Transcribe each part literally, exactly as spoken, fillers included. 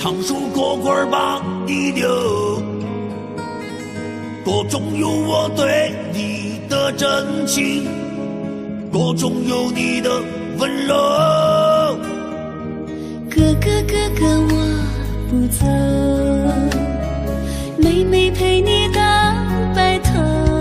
常数过棍把你留，歌中有我对你的真情，歌中有你的温柔。 哥哥哥哥我不走，妹妹陪你到白头，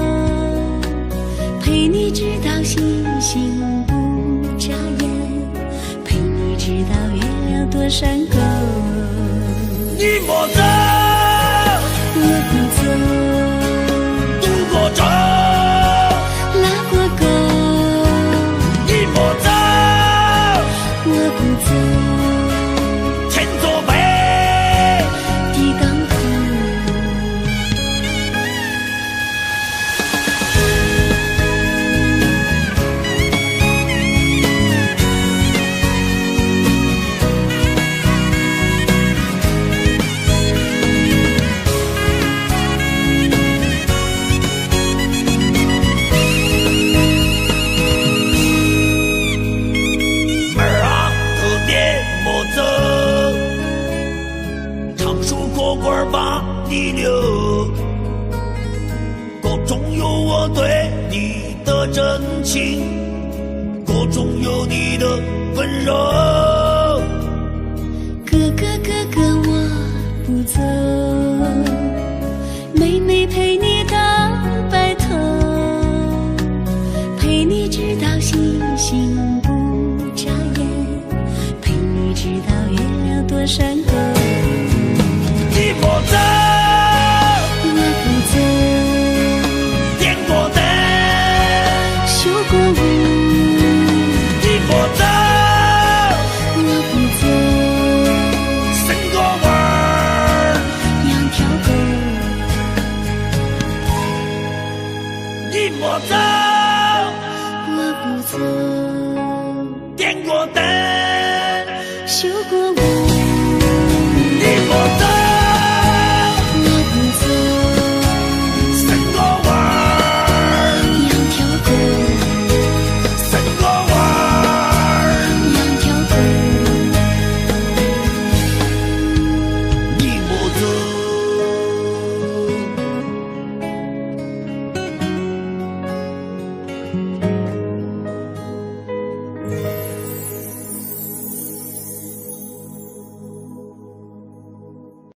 陪你直到星星不眨眼，陪你直到月亮多山沟。 你莫走， 我不走， 渡过舟， 拉过沟。 你莫走， 我不走， 前座北， 地港口。 过棍把你留，歌中有我对你的真情，歌中有你的温柔。 哥哥哥哥我不走，妹妹陪你到白头，陪你直到星星不眨眼，陪你直到月亮多山沟。